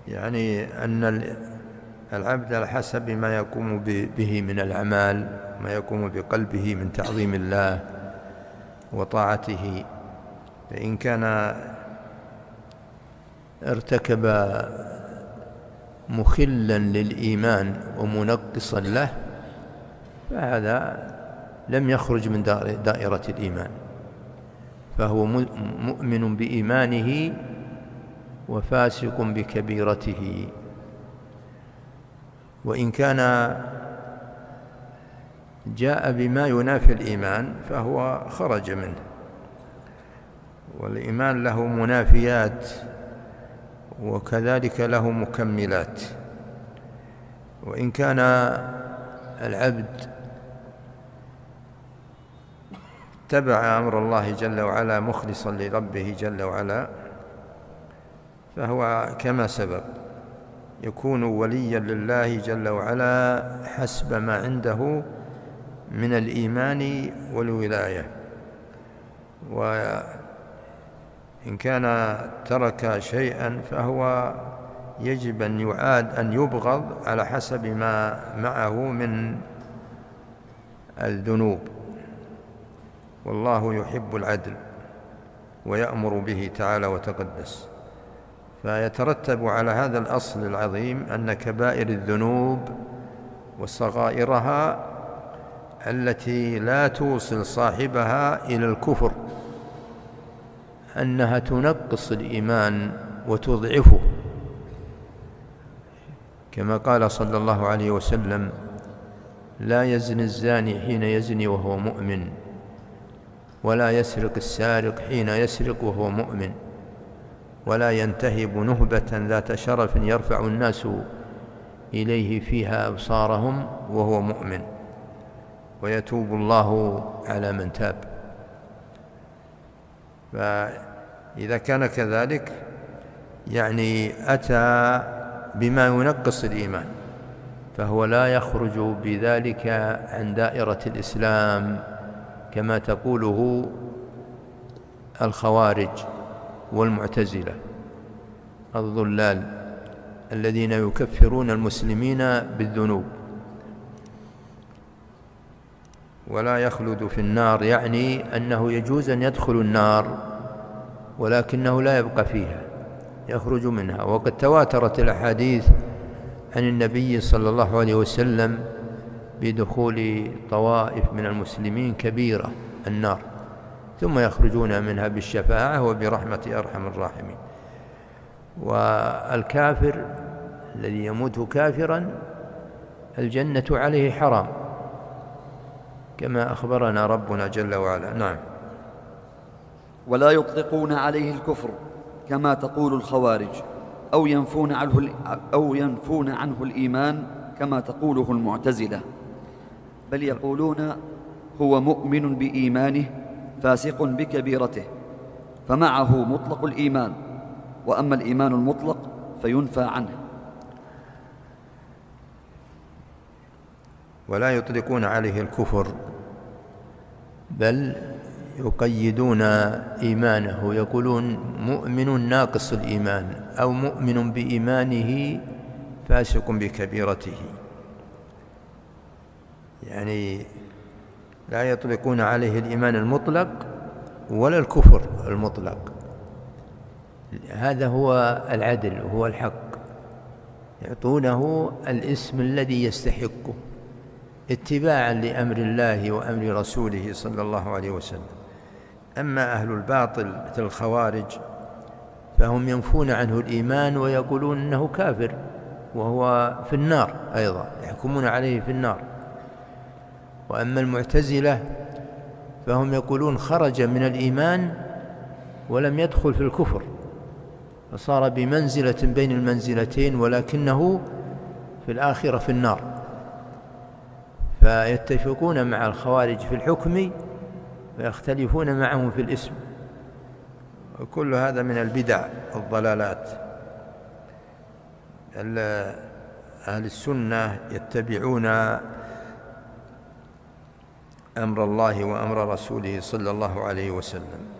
يعني أن العبد على حسب ما يقوم به من الأعمال، ما يقوم بقلبه من تعظيم الله وطاعته، فإن كان ارتكب مخلا للإيمان ومنقصا له فهذا لم يخرج من دائرة الإيمان، فهو مؤمن بإيمانه وفاسق بكبيرته. وإن كان جاء بما ينافي الإيمان فهو خرج منه، والإيمان له منافيات وكذلك له مكملات. وإن كان العبد اتبع أمر الله جل وعلا مخلصا لربه جل وعلا فهو كما سبق يكون وليا لله جل وعلا حسب ما عنده من الإيمان والولاية. وإن كان ترك شيئا فهو يجب أن يعاد أن يبغض على حسب ما معه من الذنوب، والله يحب العدل ويأمر به تعالى وتقدس. فيترتب على هذا الأصل العظيم أن كبائر الذنوب وصغائرها التي لا توصل صاحبها إلى الكفر أنها تنقص الإيمان وتضعفه، كما قال صلى الله عليه وسلم: لا يزني الزاني حين يزني وهو مؤمن، ولا يسرق السارق حين يسرق وهو مؤمن، ولا ينتهب نهبة ذات شرف يرفع الناس إليه فيها أبصارهم وهو مؤمن، ويتوب الله على من تاب. فإذا كان كذلك يعني أتى بما ينقص الإيمان فهو لا يخرج بذلك عن دائرة الإسلام كما تقوله الخوارج والمعتزلة الضلال الذين يكفرون المسلمين بالذنوب. ولا يخلد في النار يعني أنه يجوز أن يدخل النار ولكنه لا يبقى فيها، يخرج منها. وقد تواترت الأحاديث عن النبي صلى الله عليه وسلم بدخول طوائف من المسلمين كبيرة النار ثم يخرجون منها بالشفاعة وبرحمة أرحم الراحمين. والكافر الذي يموت كافرا الجنة عليه حرام كما أخبرنا ربنا جل وعلا. نعم. ولا يطلقون عليه الكفر كما تقول الخوارج، أو ينفون عنه الإيمان كما تقوله المعتزلة، بل يقولون هو مؤمن بإيمانه فاسق بكبيرته، فمعه مطلق الإيمان، وأما الإيمان المطلق فينفى عنه. ولا يطلقون عليه الكفر بل يقيدون إيمانه، يقولون مؤمن ناقص الإيمان أو مؤمن بإيمانه فاسق بكبيرته، يعني لا يطلقون عليه الإيمان المطلق ولا الكفر المطلق. هذا هو العدل وهو الحق، يعطونه الاسم الذي يستحقه اتباعا لأمر الله وأمر رسوله صلى الله عليه وسلم. أما أهل الباطل مثل الخوارج فهم ينفون عنه الإيمان ويقولون أنه كافر وهو في النار أيضا، يحكمون عليه في النار. وأما المعتزلة فهم يقولون خرج من الإيمان ولم يدخل في الكفر، فصار بمنزلة بين المنزلتين ولكنه في الآخرة في النار، فيتفقون مع الخوارج في الحكم ويختلفون معهم في الاسم. وكل هذا من البدع والضلالات. أهل السنة يتبعون أمر الله وأمر رسوله صلى الله عليه وسلم.